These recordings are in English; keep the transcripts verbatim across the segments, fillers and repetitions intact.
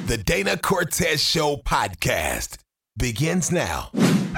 The Dana Cortez Show podcast begins now.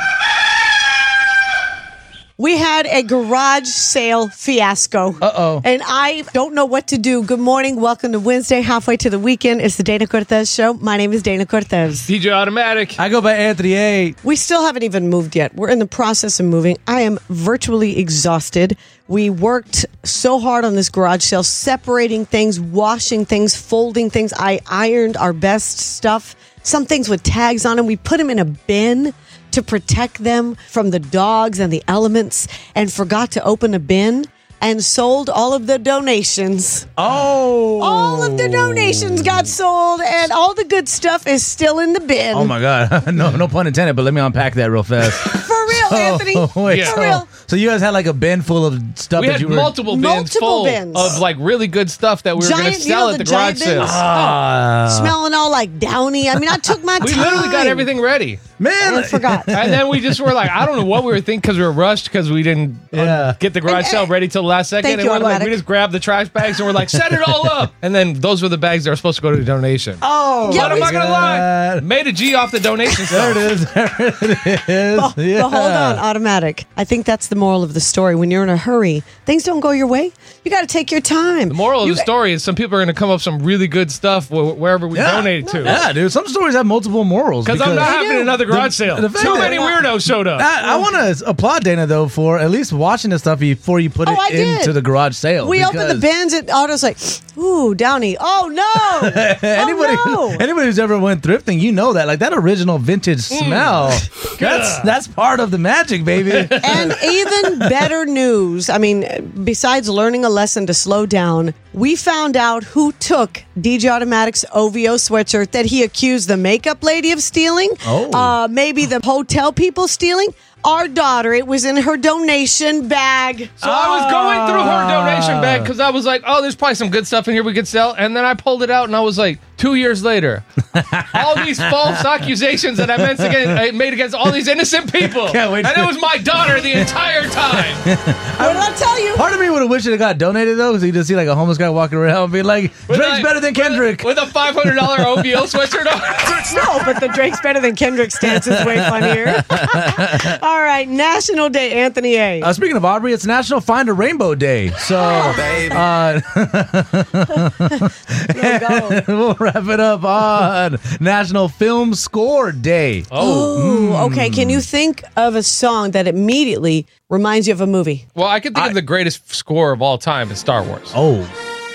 We had a garage sale fiasco. Uh-oh. And I don't know what to do. Good morning. Welcome to Wednesday, halfway to the weekend. It's the Dana Cortez Show. My name is Dana Cortez. D J Automatic. I go by Anthony A. We still haven't even moved yet. We're in the process of moving. I am virtually exhausted. We worked so hard on this garage sale, separating things, washing things, folding things. I ironed our best stuff. Some things with tags on them. We put them in a bin to protect them from the dogs and the elements, and forgot to open a bin and sold all of the donations. Oh. All of the donations got sold, and all the good stuff is still in the bin. Oh, my God. no no pun intended, but let me unpack that real fast. For real, so, Anthony. Wait, Yeah. For so, real. So you guys had like a bin full of stuff We that had you were... multiple bins Multiple full bins. of like really good stuff that we were going to Giant- you sell know at the the garage giant sale. bins? Ah. Smelling all like downy. I mean, I took my We time. literally got everything ready. Man. I forgot. And then we just were like, I don't know what we were thinking because we were rushed because we didn't uh, Yeah. get the garage And- sale ready till the last second. Thank and you, we're like, Automatic. we just grabbed the trash bags and we're like, set it all up. And then those were the bags that were supposed to go to the donation. Oh, Yeah, but I'm we- not going to lie. God. Made a G off the donation There it stuff. is. There it is. Oh, Yeah. But hold on, Automatic. I think that's the moral of the story. When you're in a hurry, things don't go your way. You got to take your time. The moral of You- the story is some people are going to come up with some really good stuff wh- wherever we Yeah. donate to. Yeah, dude. Some stories have multiple morals. Because I'm not They having do. another garage sale. the fact Too that- many weirdos showed up. I, I want to applaud Dana, though, for at least watching the stuff before you put Oh, I it did. into the garage sale. We opened the because bins and Otto's like, ooh, Downy. Oh, no. Anybody, oh, no. anybody who's ever went thrifting, you know that. Like that original vintage Mm. smell, that's that's part of the magic, baby. And even better news, I mean, besides learning a lesson to slow down, we found out who took D J Automatic's O V O sweatshirt that he accused the makeup lady of stealing. Oh. Uh, maybe the hotel people stealing. Our daughter, it was in her donation bag. So I was going through her donation bag because I was like, oh, there's probably some good stuff in here we could sell. And then I pulled it out and I was like, two years later, all these false accusations that I meant to get, I made against all these innocent people. Can't wait and to- it was my daughter the entire time. What did I tell you? Part of me would have wished it got donated though, because you just see like a homeless guy walking around and be like, With Drake's like- better than Kendrick. With, with a five hundred dollars O V O sweatshirt on. No, but the Drake's better than Kendrick stance is way funnier. All right, National Day, Anthony A. Uh, speaking of Aubrey, it's National Find a Rainbow Day. So uh, Yo, go. we'll wrap it up on National Film Score Day. Oh. Ooh, okay. Can you think of a song that immediately reminds you of a movie? Well, I could think of the greatest score of all time in Star Wars. Oh.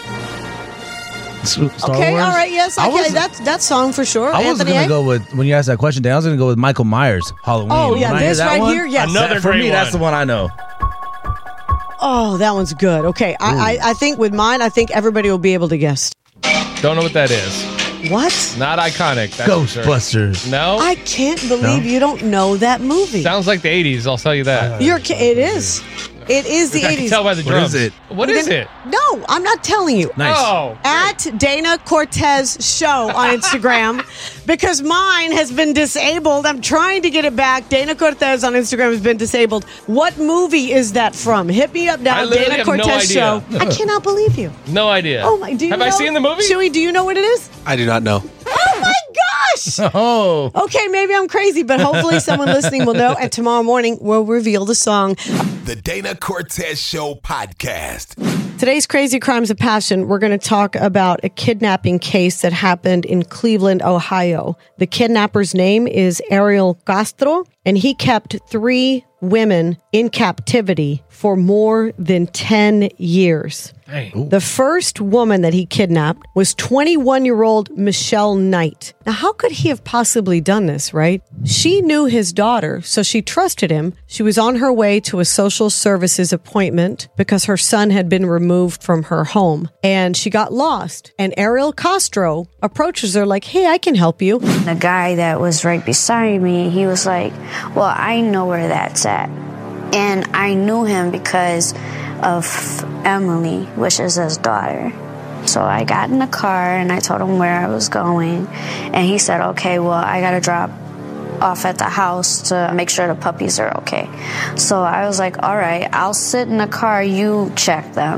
Star Okay, Wars? all right, yes, I okay, was- that's that song for sure. I was Anthony going to A? go with, when you asked that question, Dan, I was going to go with Michael Myers, Halloween. Oh, When yeah, I hear this that right one, here, yes. Another that- For great me, that's the one. one I know. Oh, that one's good. Okay, I, I I think with mine, I think everybody will be able to guess. Don't know what that is. What? Not iconic. That's for sure. Ghostbusters. No. I can't believe No? you don't know that movie. Sounds like the eighties, I'll tell you that. You're ki- it is. It is the I can eighties. tell by the What drums. is it? What is it? No, I'm not telling you. Nice. Oh. At Dana Cortez Show on Instagram because mine has been disabled. I'm trying to get it back. Dana Cortez on Instagram has been disabled. What movie is that from? Hit me up I now, literally Dana have no Cortez Show. idea. I cannot believe you. No idea. Oh my! Do you Have know? I seen the movie? Chewy, do you know what it is? I do not know. Oh my gosh! Oh. Okay, maybe I'm crazy, but hopefully someone listening will know. And tomorrow morning we'll reveal the song. The Dana Cortez Show podcast. Today's Crazy Crimes of Passion, we're going to talk about a kidnapping case that happened in Cleveland, Ohio. The kidnapper's name is Ariel Castro, and he kept three women in captivity for more than ten years. Dang. The first woman that he kidnapped was twenty-one-year-old Michelle Knight. Now, how could he have possibly done this, right? She knew his daughter, so she trusted him. She was on her way to a social services appointment because her son had been removed from her home, and she got lost. And Ariel Castro approaches her like, hey, I can help you. The guy that was right beside me, he was like, well, I know where that's at. And I knew him because of Emily, which is his daughter. So I got in the car and I told him where I was going. And he said, okay, well, I got to drop off at the house to make sure the puppies are okay. So I was like, all right, I'll sit in the car, you check them.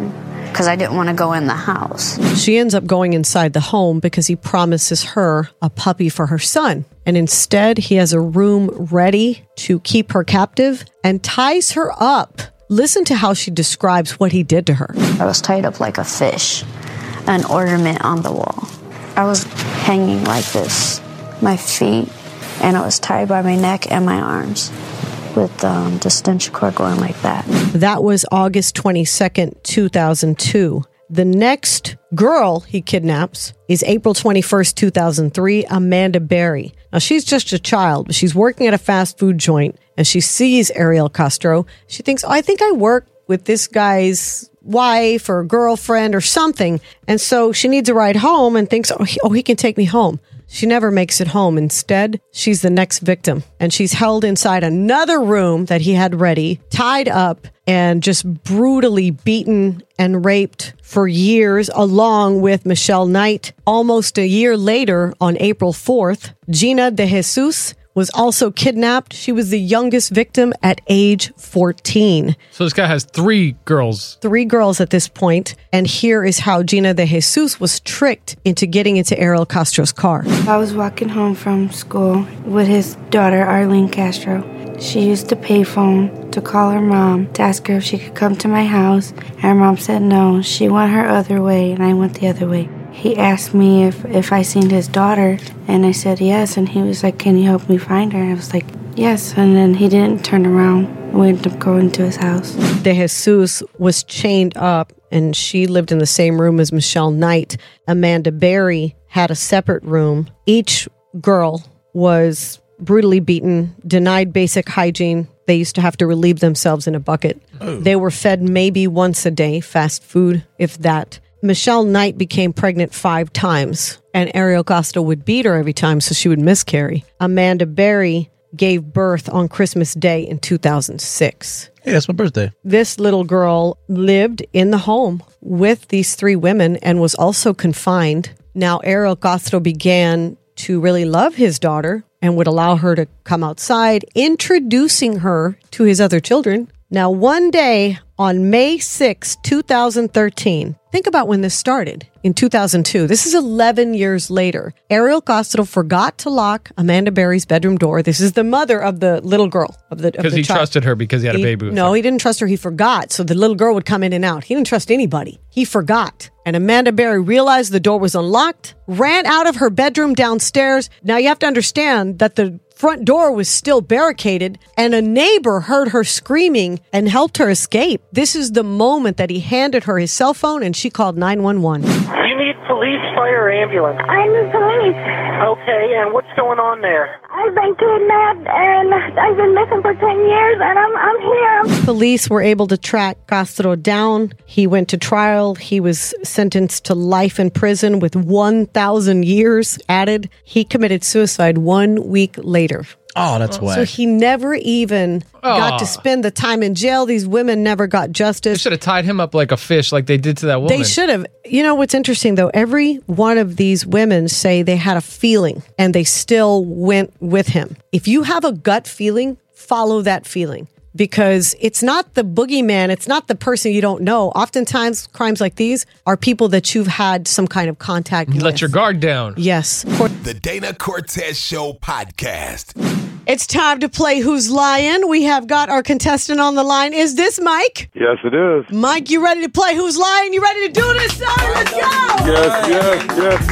because I didn't want to go in the house. She ends up going inside the home because he promises her a puppy for her son. And instead, he has a room ready to keep her captive and ties her up. Listen to how she describes what he did to her. I was tied up like a fish, an ornament on the wall. I was hanging like this, my feet, and I was tied by my neck and my arms with um, the extension cord going like that. That was August twenty-second, two thousand two. The next girl he kidnaps is April twenty-first, two thousand three, Amanda Berry. Now, she's just a child, but she's working at a fast food joint, and she sees Ariel Castro. She thinks, oh, I think I work with this guy's wife or girlfriend or something. And so she needs a ride home and thinks, oh, he, oh, he can take me home. She never makes it home. Instead, she's the next victim, and she's held inside another room that he had ready, tied up, and just brutally beaten and raped for years, along with Michelle Knight. Almost a year later, on April fourth, Gina De Jesus was also kidnapped. She was the youngest victim at age fourteen. So this guy has three girls. Three girls at this point. And here is how Gina De Jesus was tricked into getting into Ariel Castro's car. I was walking home from school with his daughter, Arlene Castro. She used the payphone to call her mom to ask her if she could come to my house. And her mom said no. She went her other way, and I went the other way. He asked me if, if I seen his daughter, and I said yes. And he was like, can you help me find her? And I was like, yes. And then he didn't turn around. We ended up going to his house. De Jesus was chained up, and she lived in the same room as Michelle Knight. Amanda Berry had a separate room. Each girl was brutally beaten, denied basic hygiene. They used to have to relieve themselves in a bucket. Oh. They were fed maybe once a day, fast food, if that. Michelle Knight became pregnant five times, and Ariel Castro would beat her every time so she would miscarry. Amanda Berry gave birth on Christmas Day in two thousand six. Hey, that's my birthday. This little girl lived in the home with these three women and was also confined. Now, Ariel Castro began to really love his daughter and would allow her to come outside, introducing her to his other children. Now, one day on May sixth, two thousand thirteen, think about when this started in two thousand two. This is eleven years later. Ariel Castro forgot to lock Amanda Berry's bedroom door. This is the mother of the little girl. of the Because he child. trusted her because he had he, a baby with No, her. he didn't trust her. He forgot. So the little girl would come in and out. He didn't trust anybody. He forgot. And Amanda Berry realized the door was unlocked, ran out of her bedroom downstairs. Now you have to understand that the front door was still barricaded, and a neighbor heard her screaming and helped her escape. This is the moment that he handed her his cell phone, and she called nine one one. You need police, fire, or ambulance. I'm the police. Okay, and what's going on there? I've been kidnapped, and I've been missing for ten years, and I'm I'm here. Police were able to track Castro down. He went to trial. He was sentenced to life in prison with one thousand years added. He committed suicide one week later. Oh, that's whack. So he never even Oh. got to spend the time in jail. These women never got They justice. should have tied him up like a fish, like they did to that woman. They should have. You know what's interesting, though? Every one of these women say they had a feeling and they still went with him. If you have a gut feeling, follow that feeling. Because it's not the boogeyman, it's not the person you don't know. Oftentimes, crimes like these are people that you've had some kind of contact You with. let your guard down. Yes. The Dana Cortez Show podcast. It's time to play Who's Lying. We have got our contestant on the line. Is this Mike? Yes, it is. Mike, you ready to play Who's Lying? You ready to do this, son? Let's go! Yes, yes, yes,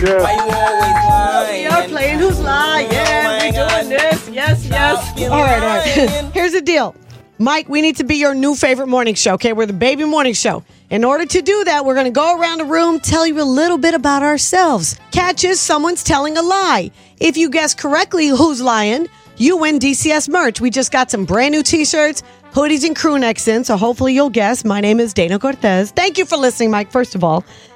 yes. We are playing Who's Lying. We're doing this. Yes, yes. All right, all right. Here's the deal. Mike, we need to be your new favorite morning show, okay? We're the baby morning show. In order to do that, we're going to go around the room, tell you a little bit about ourselves. Catches someone's telling a lie. If you guess correctly who's lying, you win D C S merch. We just got some brand new t-shirts, hoodies, and crew necks in, so hopefully you'll guess. My name is Dana Cortez. Thank you for listening, Mike, first of all.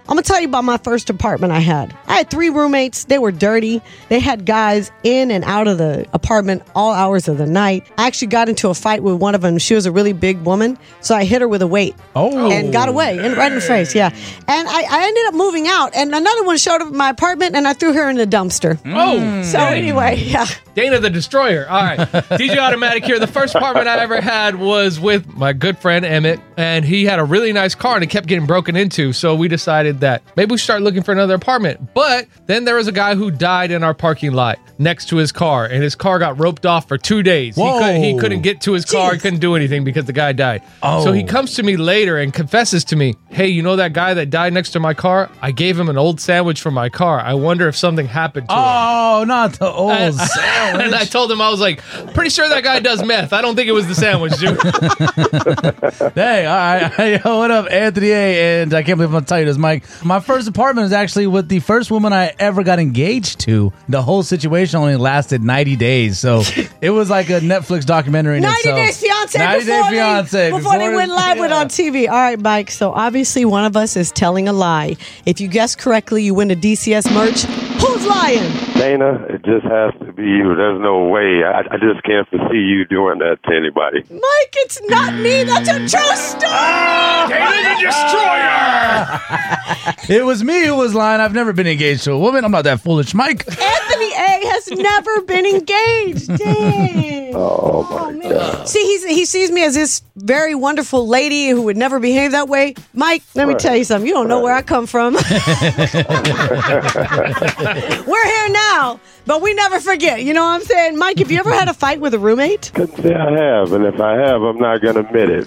I'm going to tell you about my first apartment I had. I had three roommates. They were dirty. They had guys in and out of the apartment all hours of the night. I actually got into a fight with one of them. She was a really big woman, so I hit her with a weight. Oh. And got away, and right in the face, yeah. And I, I ended up moving out, and another one showed up at my apartment, and I threw her in the dumpster. Oh. So anyway, yeah. Dana the Destroyer. All right. D J Automatic here. The first apartment I ever had was with my good friend Emmett, and he had a really nice car, and it kept getting broken into. So we decided that maybe we should start looking for another apartment. But then there was a guy who died in our parking lot next to his car, and his car got roped off for two days. He, could, he couldn't get to his car. He couldn't do anything because the guy died. Oh. So he comes to me later and confesses to me, hey, you know that guy that died next to my car? I gave him an old sandwich from my car. I wonder if something happened to him. Oh, not the old And, sandwich. and I told him, I was like, pretty sure that guy does meth. I don't think it was the sandwich, dude. Hey, all right. Hey, yo, what up, Anthony A? And I can't believe I'm going to tell you this, Mike. My first apartment was actually with the first woman I ever got engaged to. The whole situation only lasted ninety days. So it was like a Netflix documentary in ninety itself. Days Fiance ninety before, Day Fiance. they, before, they went live yeah. with on T V. All right, Mike. So obviously one of us is telling a lie. If you guess correctly, you win a D C S merch. Who's lying? Dana, it just has to be you. There's no way. I, I just can't foresee you doing that to anybody. Mike, it's not me. That's a true story. Dana the Destroyer! It was me who was lying. I've never been engaged to a woman. I'm not that foolish, Mike. Anthony A has never been engaged. Dang. Oh, my man. God. See, he's, he sees me as this very wonderful lady who would never behave that way. Mike, let me Right. tell you something. You don't know where I come from. We're here now, but we never forget. You know what I'm saying? Mike, have you ever had a fight with a roommate? Couldn't say I have, and if I have, I'm not going to admit it.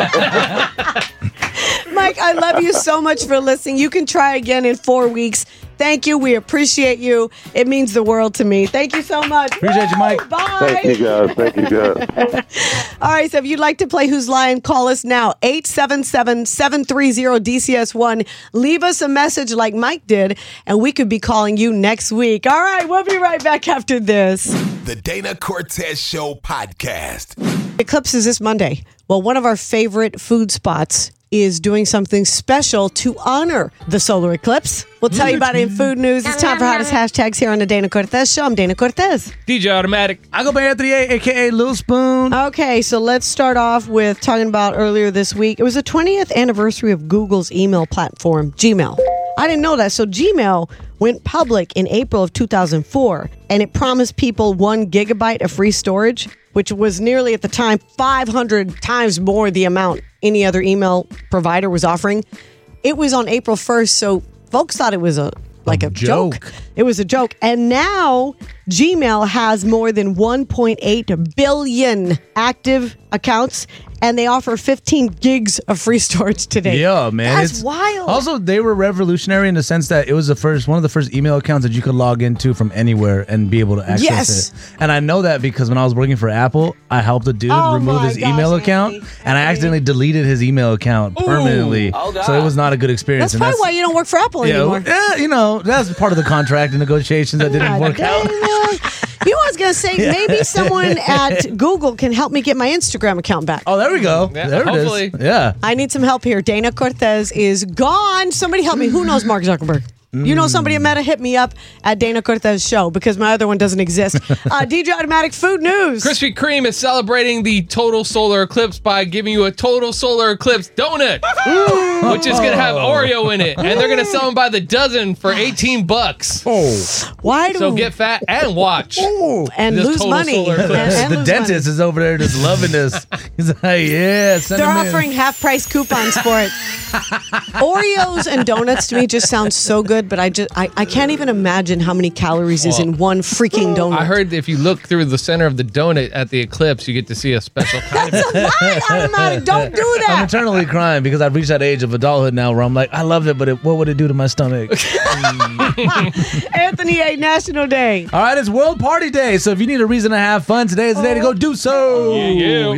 Mike, I love you so much for listening. You can try again in four weeks. Thank you. We appreciate you. It means the world to me. Thank you so much. Appreciate you, Mike. Bye. Thank you, guys. Thank you, guys. All right, so if you'd like to play Who's Lying, call us now, eight seven seven, seven three zero, D C S one. Leave us a message like Mike did, and we could be calling you next week. All right, we'll be right back after this. The Dana Cortez Show podcast. Eclipse is this Monday. Well, one of our favorite food spots is doing something special to honor the solar eclipse. We'll tell you about it in food news. It's time for hottest hashtags here on the Dana Cortez Show. I'm Dana Cortez. D J Automatic. I go by Anthony A, a k a. Lil Spoon. Okay, so let's start off with talking about earlier this week. It was the twentieth anniversary of Google's email platform, Gmail. I didn't know that. So Gmail went public in April of two thousand four, and it promised people one gigabyte of free storage, which was nearly at the time five hundred times more the amount any other email provider was offering. It was on April first, so folks thought it was a like a, a joke. joke. It was a joke. And now Gmail has more than one point eight billion active accounts, and they offer fifteen gigs of free storage today. Yeah, man. That's it's, wild. Also, they were revolutionary in the sense that it was the first one of the first email accounts that you could log into from anywhere and be able to access Yes. it. And I know that because when I was working for Apple, I helped a dude Oh remove my his gosh, email Anthony. account, and I accidentally deleted his email account permanently. So it was not a good experience. That's and probably why you don't work for Apple yeah, anymore. yeah, you know, that's part of the contract and negotiations that didn't God work dang, out. man. You know, I was going to say, maybe someone at Google can help me get my Instagram account back. Oh, there we go. Yeah, there hopefully. it is. Yeah. I need some help here. Dana Cortez is gone. Somebody help me. Who knows Mark Zuckerberg? You know somebody at Meta, hit me up at Dana Cortez Show because my other one doesn't exist. Uh, D J Automatic Food News. Krispy Kreme is celebrating the total solar eclipse by giving you a total solar eclipse donut, which is going to have Oreo in it, and they're going to sell them by the dozen for eighteen bucks. Oh. Why do So get fat and watch. and this lose total money? solar And- eclipse. and the lose dentist money. is over there just loving this. He's like, yeah, send They're him in. offering half price coupons for it. Oreos and donuts to me just sound so good, but I just I, I can't even imagine how many calories is in one freaking donut. I heard if you look through the center of the donut at the eclipse, you get to see a special kind of. That's a lie, Automatic. Don't do I'm that. eternally crying because I've reached that age of adulthood now where I'm like, I loved it, but it, what would it do to my stomach? Anthony A. National Day. All right, it's World Party Day, so if you need a reason to have fun, today is the day to go do so. Yeah, yeah. Yes, Vamos sir.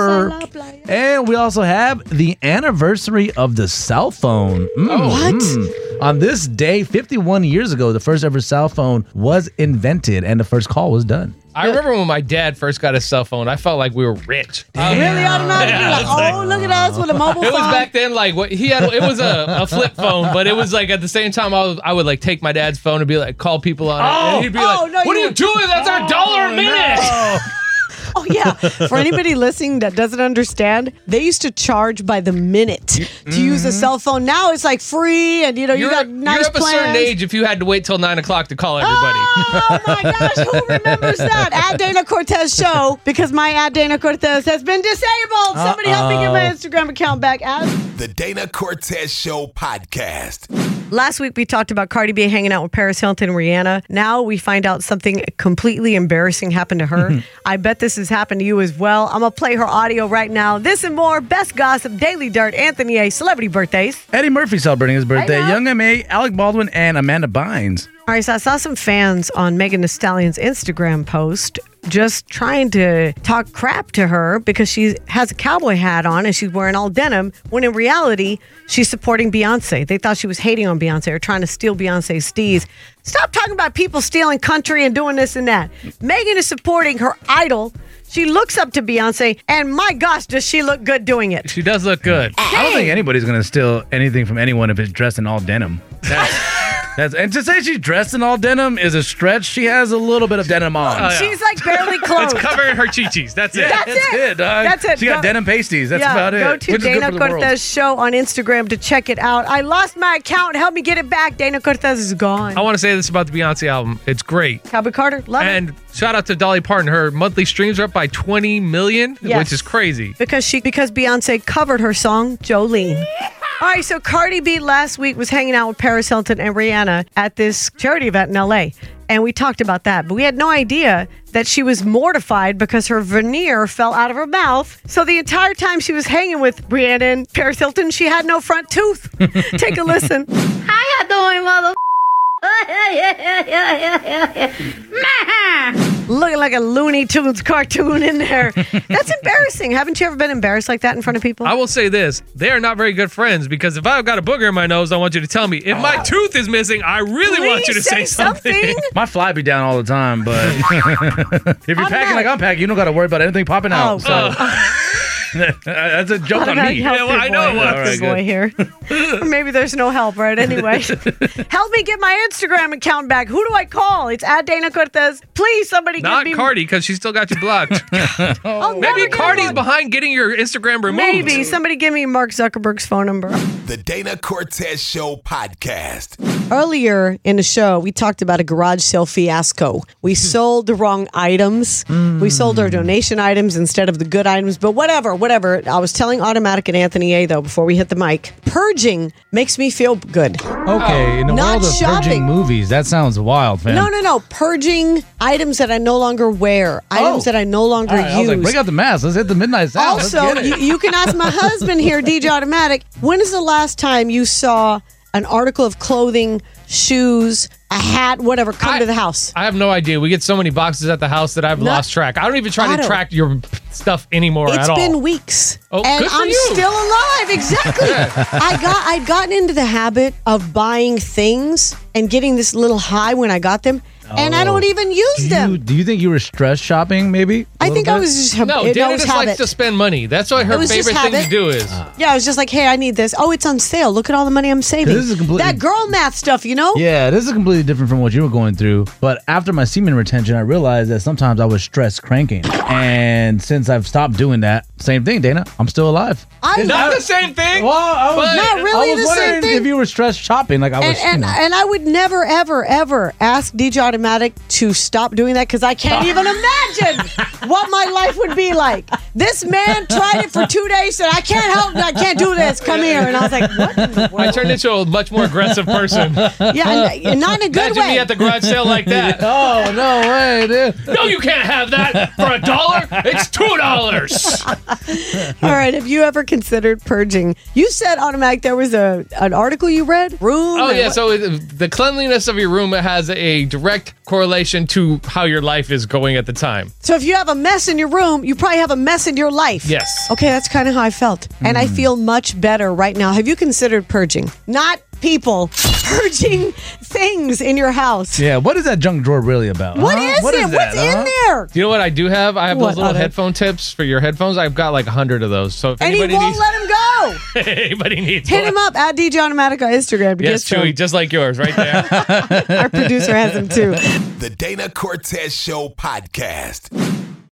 River. And we also have the anniversary of the cell phone. Mm, What? mm. On this day, fifty-one years ago, the first ever cell phone was invented and the first call was done. I remember when my dad first got his cell phone, I felt like we were rich. Um, Really automatically? Yeah, like, it's like- oh, look at us with a mobile It phone. was back then, like what he had. It was a, a flip phone, but it was like at the same time, I, was, I would like take my dad's phone and be like, call people on it, and he'd be Oh, like, no, "What you are you would- doing? That's our dollar a minute." Oh, yeah. For anybody listening that doesn't understand, they used to charge by the minute to use a cell phone. Now it's like free and, you know, you You're, got nice you're of a plans. certain age if you had to wait till nine o'clock to call everybody. Oh my gosh, who remembers that? At Dana Cortez Show, because my at Dana Cortez has been disabled. Somebody help me get my Instagram account back. At The Dana Cortez Show podcast. Last week we talked about Cardi B hanging out with Paris Hilton and Rihanna. Now we find out something completely embarrassing happened to her. I bet this has happened to you as well. I'm going to play her audio right now. This and more, Best Gossip, Daily Dirt, Anthony A, Celebrity Birthdays. Eddie Murphy celebrating his birthday. know. Young M A, Alec Baldwin, and Amanda Bynes. All right, so I saw some fans on Megan Thee Stallion's Instagram post just trying to talk crap to her because she has a cowboy hat on and she's wearing all denim, when in reality, she's supporting Beyonce. They thought she was hating on Beyonce or trying to steal Beyonce's steez. Stop talking about people stealing country and doing this and that. Megan is supporting her idol. She looks up to Beyonce, and my gosh, does she look good doing it. She does look good. I don't think anybody's going to steal anything from anyone if it's dressed in all denim. That's, that's, and to say she's dressed in all denim is a stretch. She has a little bit of denim on. Oh, yeah. She's like barely clothed. It's covering her chi-chis. That's it. That's it. dog. That's it. She got Go- denim pasties. That's yeah, about it. Go to Which is good Dana for the world. Cortez Show on Instagram to check it out. I lost my account. Help me get it back. Dana Cortez is gone. I want to say this about the Beyonce album. It's great. Cowboy Carter, love it. And shout out to Dolly Parton. Her monthly streams are up by twenty million, Yes. which is crazy. Because she because Beyonce covered her song Jolene. All right, so Cardi B last week was hanging out with Paris Hilton and Rihanna at this charity event in L A. And we talked about that, but we had no idea that she was mortified because her veneer fell out of her mouth. So the entire time she was hanging with Rihanna and Paris Hilton, she had no front tooth. Take a listen. How you doing, mother? Looking like a Looney Tunes cartoon in there. That's embarrassing. Haven't you ever been embarrassed like that in front of people? I will say this. They are not very good friends because if I've got a booger in my nose, I want you to tell me. If my tooth is missing, I really want you to Please say, say something. something. My fly be down all the time, but if you're I'm packing not- like I'm packing, you don't got to worry about anything popping out. Oh, so that's a joke on me. Yeah, well, I know it was. All right, Good boy here. Or maybe there's no help, right? Anyway, help me get my Instagram account back. Who do I call? It's at Dana Cortez. Please, somebody Not give me. Cardi because she still got you blocked. I'll never Maybe get Cardi's one. behind getting your Instagram removed. Maybe somebody give me Mark Zuckerberg's phone number. The Dana Cortez Show podcast. Earlier in the show, we talked about a garage sale fiasco. We sold the wrong items. We sold our donation items instead of the good items, but whatever, whatever. I was telling Automatic and Anthony A, though, before we hit the mic, purging makes me feel good. Okay, in the Not world of shopping. purging movies, that sounds wild, fam. No, no, no. Purging items that I no longer wear, items that I no longer All right, I was use. like, break out the mask. Let's hit the midnight sound. Let's Also, get it. you, you can ask my husband here, D J Automatic, when is the last time you saw an article of clothing, shoes, a hat, whatever, come I- to the house? I have no idea. We get so many boxes at the house that I've Not- lost track. I don't even try to Otto. track your stuff anymore It's at all. been weeks. Oh, and good for I'm you. still alive. Exactly. I got I'd gotten into the habit of buying things and getting this little high when I got them. And I don't even use do them. you, do you think you were stress shopping, maybe? I A think little I bit? was just hab- No, it, Dana was just habit. likes to spend money. That's what her It was just favorite thing habit. to do is. Yeah, I was just like, hey, I need this. Oh, it's on sale. Look at all the money I'm saving. This is completely- that girl math stuff, you know? Yeah, this is completely different from what you were going through. But after my semen retention, I realized that sometimes I was stress cranking. And since I've stopped doing that, same thing, Dana. I'm still alive. I Not the same thing. Well, I was But- Not really I was the same wondering thing. if you were stress shopping, like I was. and, you and, know. and I would never, ever, ever ask D J Automatic to stop doing that because I can't even imagine what my life would be like. This man tried it for two days, said, I can't help it. I can't do this. Come here. And I was like, what in the I world? turned into a much more aggressive person. Yeah, and, and not in a good Imagine way. me at the garage sale like that. Oh no way, dude! No, you can't have that for a dollar. It's two dollars. All right. Have you ever considered purging? You said, Automatic, there was a an article you read? Room? Oh and yeah, what- so it, the cleanliness of your room has a direct correlation to how your life is going at the time. So if you have a mess in your room, you probably have a mess in your life. Yes. Okay, that's kind of how I felt. And I feel much better right now. Have you considered purging? Not people, purging things in your house. Yeah, what is that junk drawer really about? What huh? is What it? is What's that, huh? in there? Do you know what I do have? I have What, those little Otto? headphone tips for your headphones. I've got like a hundred of those. So if And he anybody won't needs, let him go. anybody needs Hit one. him up at D J Automatic on Instagram to Yes, get some. Chewy, just like yours, right there. Our producer has them too. The Dana Cortez Show podcast.